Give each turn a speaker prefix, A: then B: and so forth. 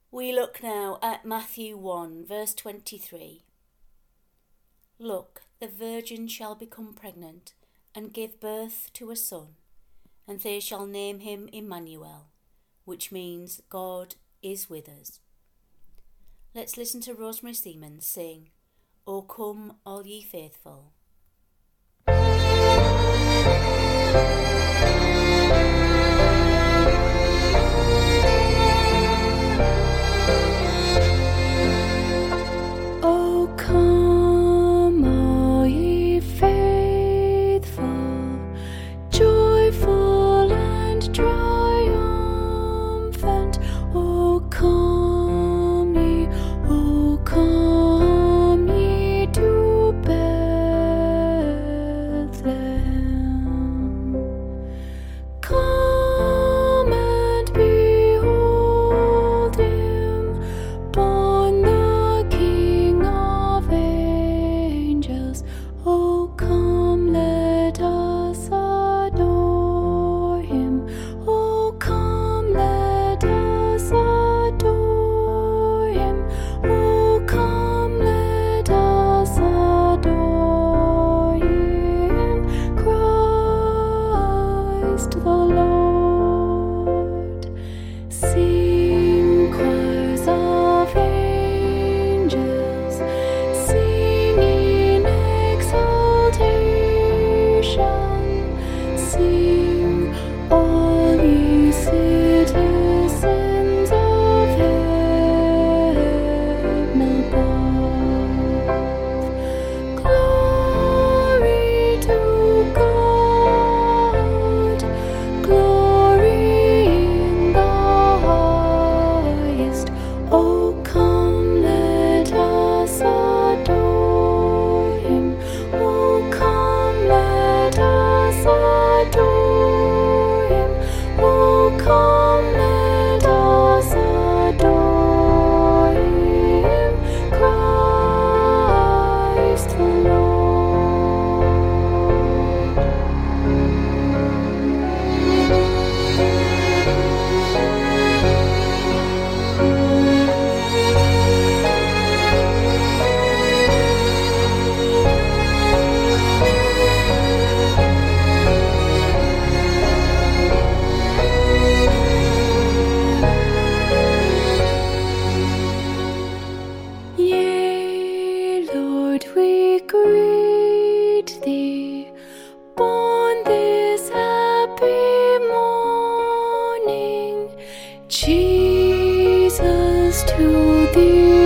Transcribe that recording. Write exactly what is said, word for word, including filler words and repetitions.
A: We look now at Matthew one, verse twenty-three. Look, the virgin shall become pregnant and give birth to a son, and they shall name him Emmanuel, which means God is with us. Let's listen to Rosemary Siemens sing, O Come All Ye Faithful.
B: O come all ye faithful, joyful and triumphant. O come ye, O come ye to Bethlehem. Come and behold him, born the King of angels. O come, let us adore him. O come, let us adore him. O come, let us adore him, Christ the Lord. Sing, choirs of angels, sing in exaltation. Sing, all ye citizens of heaven above. Glory to God, glory in the highest. O come, let us adore him. O come, let us adore him. O come, let us adore him, Christ the Lord. Yea, Lord, we greet thee, born this happy morning. Jesus, to thee